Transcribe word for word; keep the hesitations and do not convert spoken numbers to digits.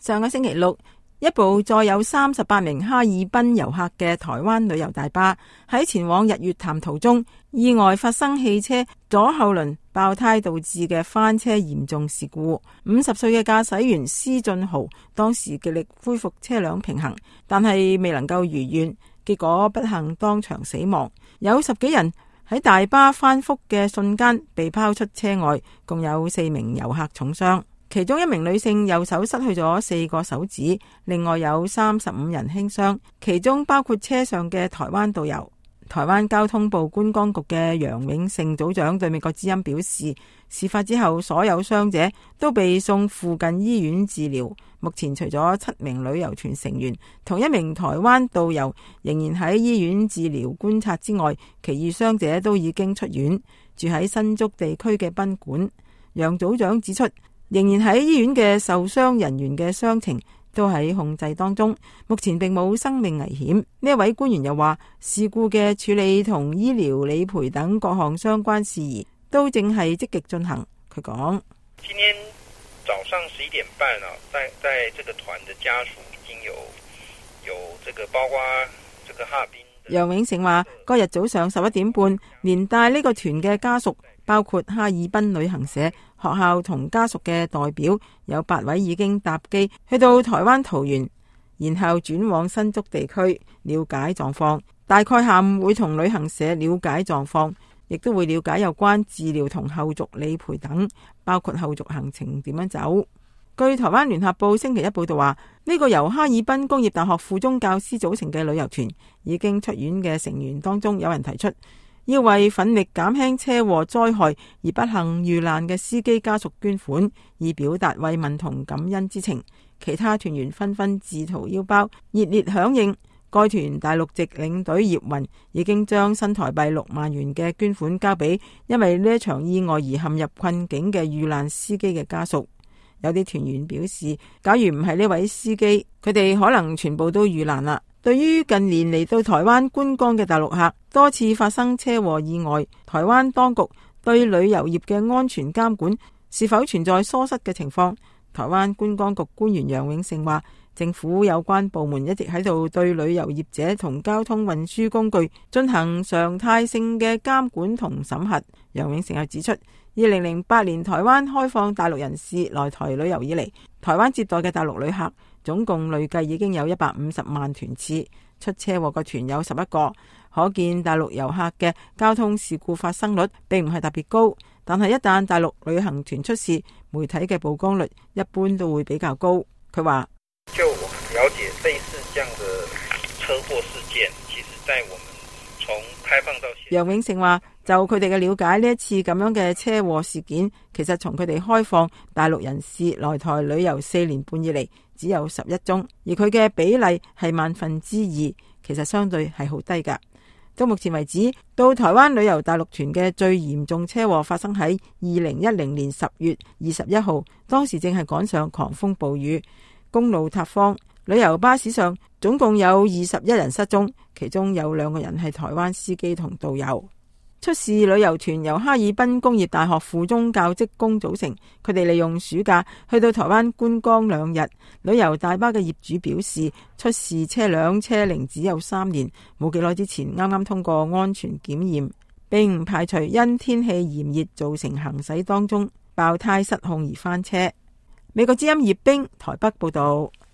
上個星期六，一部載有三十八名哈爾濱遊客嘅台灣旅遊大巴喺前往日月潭途中，意外發生汽車左後輪爆胎導致嘅翻車嚴重事故。五十歲嘅駕駛員施俊豪當時極力恢復車輛平衡，但係未能夠如願，結果不幸當場死亡。有十幾人喺大巴翻覆嘅瞬間被拋出車外，共有四名遊客重傷。其中一名女性右手失去咗四個手指，另外有三十五人輕傷，其中包括車上嘅台灣導遊。台灣交通部觀光局嘅楊永勝組長對美國之音表示，事發之後所有傷者都被送附近醫院治療。目前除咗七名旅遊團成員同一名台灣導遊仍然喺醫院治療觀察之外，其餘傷者都已經出院，住喺新竹地區嘅賓館。楊組長指出，仍然喺醫院嘅受傷人員嘅傷情都喺控制當中，目前並冇生命危險。呢一位官員又話，事故嘅處理同醫療理賠等各項相關事宜都正係積極進行。佢講： 今天早上十一點半啊，在在這個團的家屬已經有有這個包括這個哈爾濱。 楊永成話，嗰日早上十一點半，連帶呢個團嘅家屬，包括哈爾濱旅行社、學校同家屬嘅代表，有八位已經搭機去到台灣桃園，然後轉往新竹地區了解狀況。大概下午會同旅行社了解狀況，亦都會了解有關治療同後續理賠等，包括後續行程點樣走。據台灣聯合報星期一報道話，呢個由哈爾濱工業大學附中教師組成嘅旅遊團已經出院嘅成員當中，有人提出要為奮力減輕車禍災害而不幸遇難嘅司機家屬捐款，以表達慰問同感恩之情。其他團員紛紛自掏腰包，熱烈響應。該團大陸籍領隊葉雲已經將新台幣六萬元嘅捐款交俾因為呢一場意外而陷入困境嘅遇難司機嘅家屬。有啲團員表示，假如唔係呢位司機，佢哋可能全部都遇難啦。對於近年嚟到台灣觀光嘅大陸客多次發生車禍意外，台灣當局對旅遊業嘅安全監管是否存在疏失嘅情況？台灣觀光局官員楊永勝話，政府有關部門一直喺度對旅遊業者同交通運輸工具進行常態性嘅監管同審核。楊永勝又指出，二零零八年台灣開放大陸人士來台旅遊以嚟，台灣接待嘅大陸旅客總共累計已經有一百五十萬團次，出車禍嘅團有十一個，可見大陸遊客嘅交通事故發生率並唔係特別高。但係一旦大陸旅行團出事，媒體嘅曝光率一般都會比較高。佢話： 就我們了解類似這樣的車禍事件，其實在我們從開放到現在。 楊永勝話，就佢哋嘅了解，呢一次咁樣嘅車禍事件，其實從佢哋開放大陸人士來台旅遊四年半以嚟，只有十一宗，而佢嘅比例係萬分之二，其實相對係好低㗎。到目前為止，到台灣旅遊大陸團嘅最嚴重車禍發生喺二零一零年十月二十一號，當時正係趕上狂風暴雨，公路塌方，旅遊巴士上總共有二十一人失蹤，其中有兩個人係台灣司機同導遊。出事旅遊團由哈爾濱工業大學附中教職工組成，佢哋利用暑假去到台灣觀光兩日。旅遊大巴嘅業主表示，出事車輛車齡只有三年，冇幾耐之前啱啱通過安全檢驗，並唔排除因天氣炎熱造成行駛當中爆胎失控而翻車。美國之音葉冰台北報道。